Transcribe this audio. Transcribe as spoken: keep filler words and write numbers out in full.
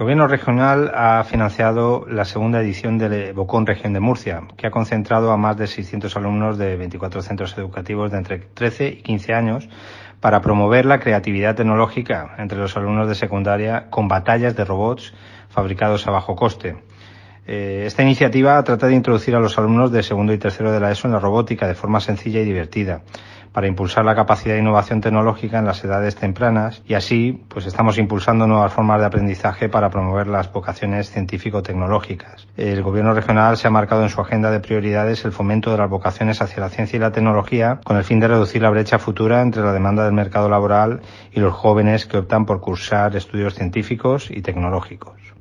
Gobierno regional ha financiado la segunda edición del Bocón Región de Murcia, que ha concentrado a más de seiscientos alumnos de veinticuatro centros educativos de entre trece y quince años para promover la creatividad tecnológica entre los alumnos de secundaria con batallas de robots fabricados a bajo coste. Eh, esta iniciativa trata de introducir a los alumnos de segundo y tercero de la ESO en la robótica de forma sencilla y divertida, para impulsar la capacidad de innovación tecnológica en las edades tempranas, y así pues estamos impulsando nuevas formas de aprendizaje para promover las vocaciones científico-tecnológicas. El Gobierno regional se ha marcado en su agenda de prioridades el fomento de las vocaciones hacia la ciencia y la tecnología, con el fin de reducir la brecha futura entre la demanda del mercado laboral y los jóvenes que optan por cursar estudios científicos y tecnológicos.